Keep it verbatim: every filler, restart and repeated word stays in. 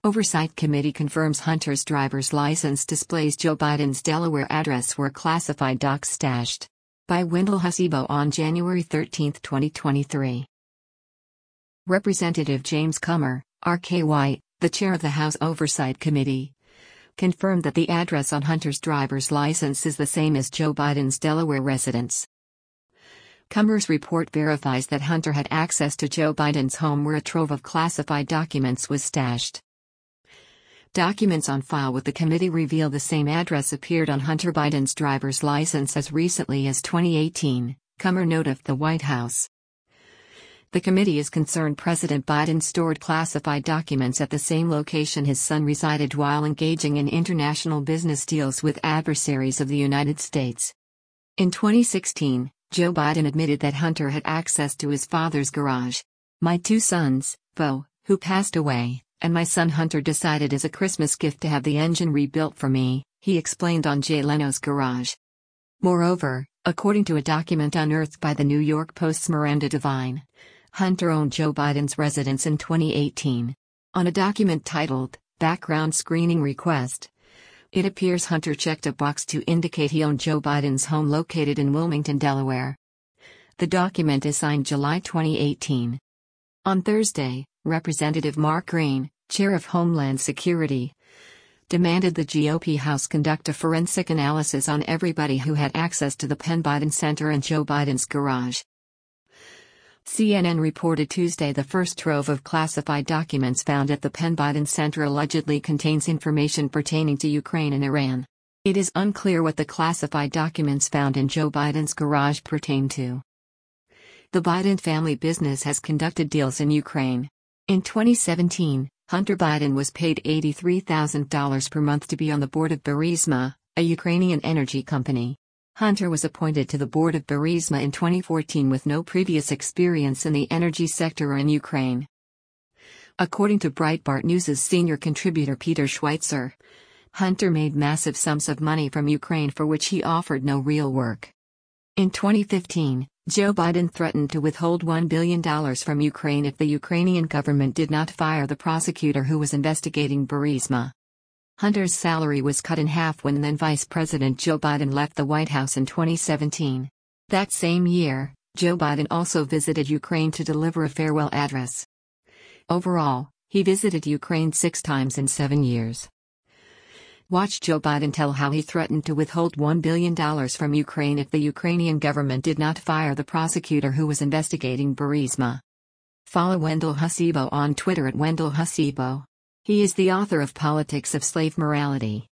Oversight Committee confirms Hunter's driver's license displays Joe Biden's Delaware address where classified docs stashed. By Wendell Hasibo on January thirteenth, twenty twenty-three. Representative James Comer, R K Y, the chair of the House Oversight Committee, confirmed that the address on Hunter's driver's license is the same as Joe Biden's Delaware residence. Comer's report verifies that Hunter had access to Joe Biden's home where a trove of classified documents was stashed. Documents on file with the committee reveal the same address appeared on Hunter Biden's driver's license as recently as twenty eighteen, Comer noted of the White House. The committee is concerned President Biden stored classified documents at the same location his son resided while engaging in international business deals with adversaries of the United States. In twenty sixteen, Joe Biden admitted that Hunter had access to his father's garage. "My two sons, Beau, who passed away, and my son Hunter decided as a Christmas gift to have the engine rebuilt for me," he explained on Jay Leno's Garage. Moreover, according to a document unearthed by the New York Post's Miranda Devine, Hunter owned Joe Biden's residence in twenty eighteen. On a document titled, Background Screening Request, it appears Hunter checked a box to indicate he owned Joe Biden's home located in Wilmington, Delaware. The document is signed July twenty eighteen. On Thursday, Representative Mark Green, chair of Homeland Security, demanded the G O P House conduct a forensic analysis on everybody who had access to the Penn Biden Center and Joe Biden's garage. C N N reported Tuesday the first trove of classified documents found at the Penn Biden Center allegedly contains information pertaining to Ukraine and Iran. It is unclear what the classified documents found in Joe Biden's garage pertain to. The Biden family business has conducted deals in Ukraine. In twenty seventeen, Hunter Biden was paid eighty-three thousand dollars per month to be on the board of Burisma, a Ukrainian energy company. Hunter was appointed to the board of Burisma in twenty fourteen with no previous experience in the energy sector or in Ukraine. According to Breitbart News' senior contributor Peter Schweitzer, Hunter made massive sums of money from Ukraine for which he offered no real work. In twenty fifteen, Joe Biden threatened to withhold one billion dollars from Ukraine if the Ukrainian government did not fire the prosecutor who was investigating Burisma. Hunter's salary was cut in half when then Vice President Joe Biden left the White House in twenty seventeen. That same year, Joe Biden also visited Ukraine to deliver a farewell address. Overall, he visited Ukraine six times in seven years. Watch Joe Biden tell how he threatened to withhold one billion dollars from Ukraine if the Ukrainian government did not fire the prosecutor who was investigating Burisma. Follow Wendell Hasibo on Twitter at Wendell Hasibo. He is the author of Politics of Slave Morality.